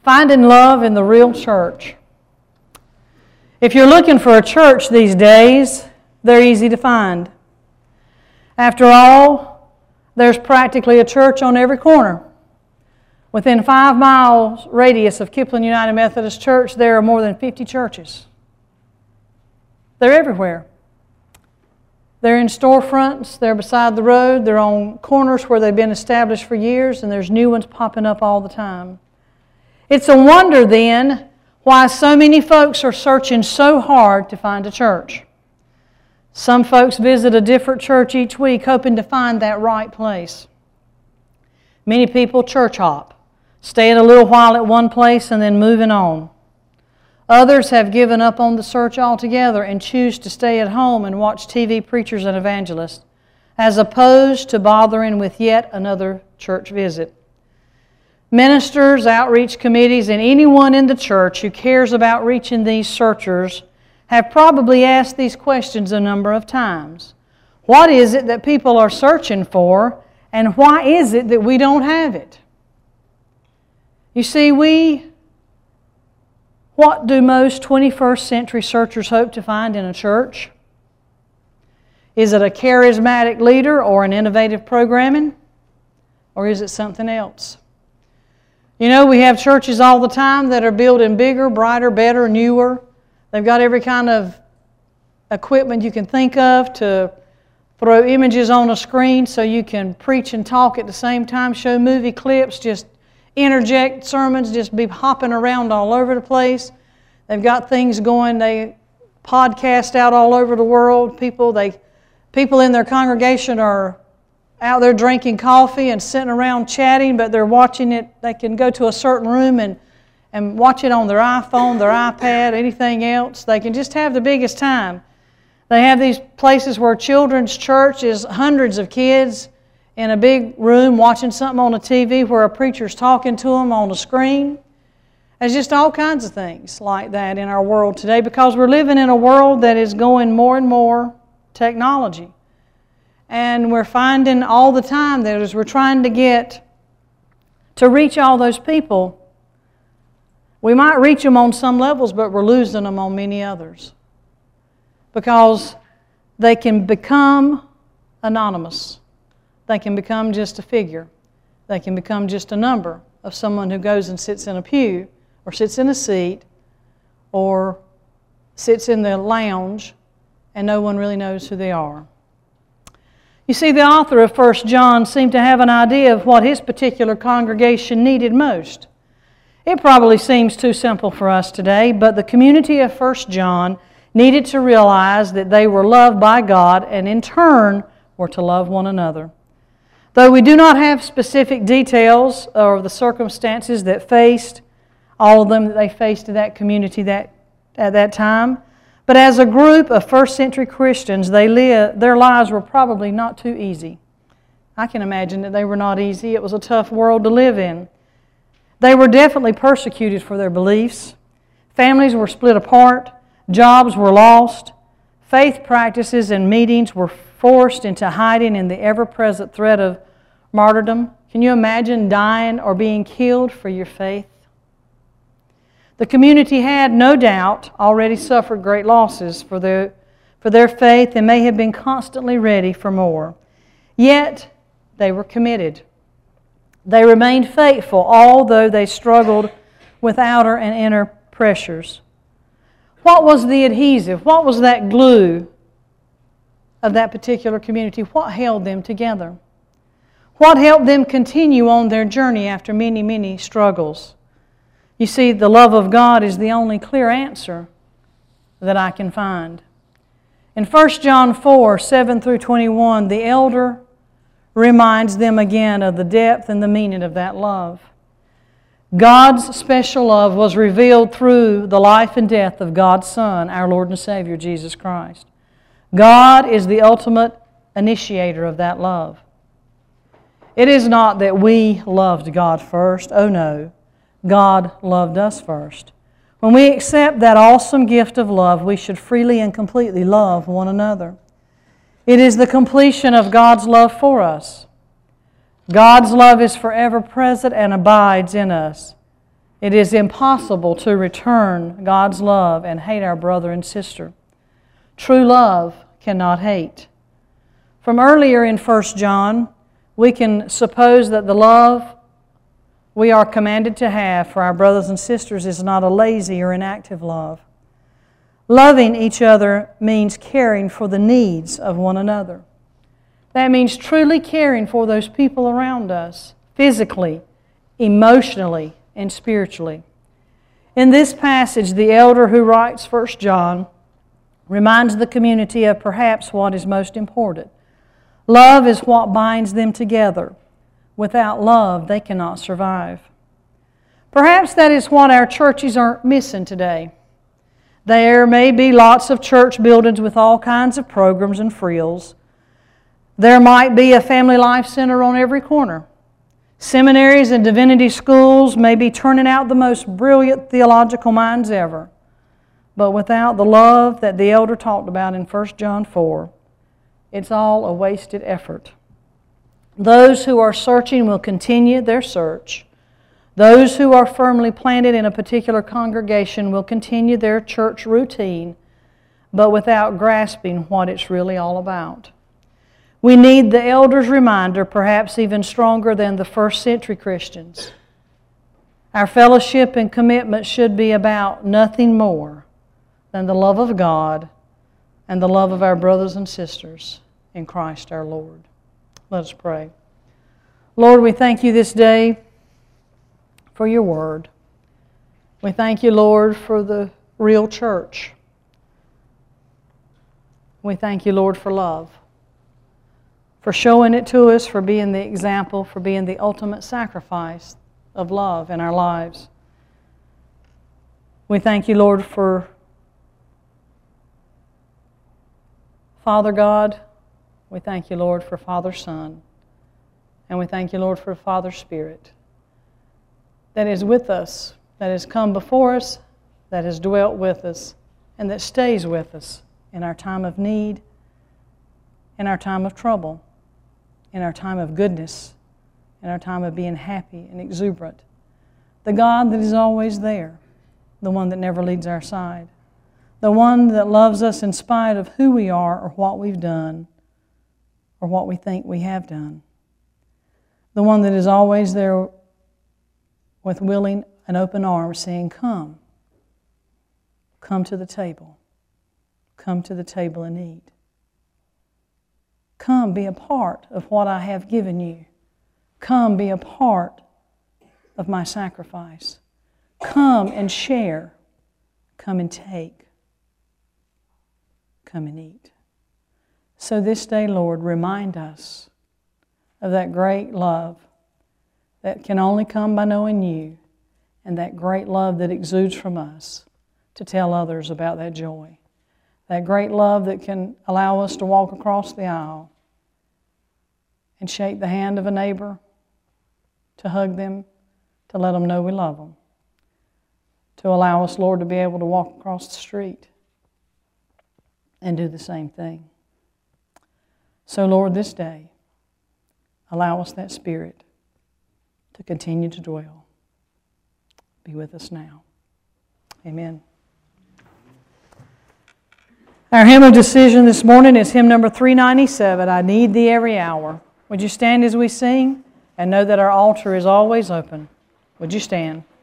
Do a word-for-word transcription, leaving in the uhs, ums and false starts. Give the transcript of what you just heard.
Finding love in the real church. If you're looking for a church these days, they're easy to find. After all, there's practically a church on every corner. Within five miles radius of Kipling United Methodist Church, there are more than fifty churches. They're everywhere. They're in storefronts, they're beside the road, they're on corners where they've been established for years, and there's new ones popping up all the time. It's a wonder, then, why so many folks are searching so hard to find a church. Some folks visit a different church each week hoping to find that right place. Many people church hop, staying a little while at one place and then moving on. Others have given up on the search altogether and choose to stay at home and watch T V preachers and evangelists, as opposed to bothering with yet another church visit. Ministers, outreach committees, and anyone in the church who cares about reaching these searchers have probably asked these questions a number of times. What is it that people are searching for, and why is it that we don't have it? You see, we, what do most twenty-first century searchers hope to find in a church? Is it a charismatic leader or an innovative programming? Or is it something else? You know, we have churches all the time that are building bigger, brighter, better, newer. They've got every kind of equipment you can think of to throw images on a screen so you can preach and talk at the same time, show movie clips, just interject sermons, just be hopping around all over the place. They've got things going. They podcast out all over the world. People, they, people in their congregation are out there drinking coffee and sitting around chatting, but they're watching it. They can go to a certain room and, and watch it on their iPhone, their iPad, anything else. They can just have the biggest time. They have these places where children's church is hundreds of kids in a big room watching something on the T V where a preacher's talking to them on the screen. There's just all kinds of things like that in our world today because we're living in a world that is going more and more technology. And we're finding all the time that as we're trying to get to reach all those people, we might reach them on some levels, but we're losing them on many others. Because they can become anonymous. They can become just a figure. They can become just a number of someone who goes and sits in a pew or sits in a seat or sits in the lounge and no one really knows who they are. You see, the author of First John seemed to have an idea of what his particular congregation needed most. It probably seems too simple for us today, but the community of First John needed to realize that they were loved by God and in turn were to love one another. Though we do not have specific details of the circumstances that faced, all of them that they faced in that community that, at that time, but as a group of first century Christians, they live, their lives were probably not too easy. I can imagine that they were not easy. It was a tough world to live in. They were definitely persecuted for their beliefs. Families were split apart. Jobs were lost. Faith practices and meetings were forced into hiding in the ever-present threat of martyrdom. Can you imagine dying or being killed for your faith? The community had, no doubt, already suffered great losses for their, for their faith and may have been constantly ready for more. Yet, they were committed. They remained faithful, although they struggled with outer and inner pressures. What was the adhesive? What was that glue of that particular community? What held them together? What helped them continue on their journey after many, many struggles? You see, the love of God is the only clear answer that I can find. In First John four, seven through twenty-one, the elder reminds them again of the depth and the meaning of that love. God's special love was revealed through the life and death of God's Son, our Lord and Savior, Jesus Christ. God is the ultimate initiator of that love. It is not that we loved God first. Oh no, God loved us first. When we accept that awesome gift of love, we should freely and completely love one another. It is the completion of God's love for us. God's love is forever present and abides in us. It is impossible to return God's love and hate our brother and sister. True love cannot hate. From earlier in First John, we can suppose that the love we are commanded to have for our brothers and sisters is not a lazy or inactive love. Loving each other means caring for the needs of one another. That means truly caring for those people around us, physically, emotionally, and spiritually. In this passage, the elder who writes First John reminds the community of perhaps what is most important. Love is what binds them together. Without love, they cannot survive. Perhaps that is what our churches are missing today. There may be lots of church buildings with all kinds of programs and frills. There might be a family life center on every corner. Seminaries and divinity schools may be turning out the most brilliant theological minds ever. But without the love that the elder talked about in First John four, it's all a wasted effort. Those who are searching will continue their search. Those who are firmly planted in a particular congregation will continue their church routine, but without grasping what it's really all about. We need the elder's reminder, perhaps even stronger than the first century Christians. Our fellowship and commitment should be about nothing more than the love of God and the love of our brothers and sisters in Christ our Lord. Let us pray. Lord, we thank you this day for your word. We thank you, Lord, for the real church. We thank you, Lord, for love, for showing it to us, for being the example, for being the ultimate sacrifice of love in our lives. We thank you, Lord, for Father God. We thank you, Lord, for Father Son. And we thank you, Lord, for Father Spirit that is with us, that has come before us, that has dwelt with us, and that stays with us in our time of need, in our time of trouble, in our time of goodness, in our time of being happy and exuberant. The God that is always there, the one that never leaves our side, the one that loves us in spite of who we are or what we've done or what we think we have done. The one that is always there with willing and open arms saying, come, come to the table. Come to the table and eat. Come be a part of what I have given you. Come be a part of my sacrifice. Come and share. Come and take. Come and eat. So this day, Lord, remind us of that great love that can only come by knowing you, and that great love that exudes from us to tell others about that joy. That great love that can allow us to walk across the aisle and shake the hand of a neighbor, to hug them, to let them know we love them. To allow us, Lord, to be able to walk across the street and do the same thing. So, Lord, this day, allow us that Spirit to continue to dwell. Be with us now. Amen. Our hymn of decision this morning is hymn number three ninety-seven, I Need Thee Every Hour. Would you stand as we sing and know that our altar is always open? Would you stand?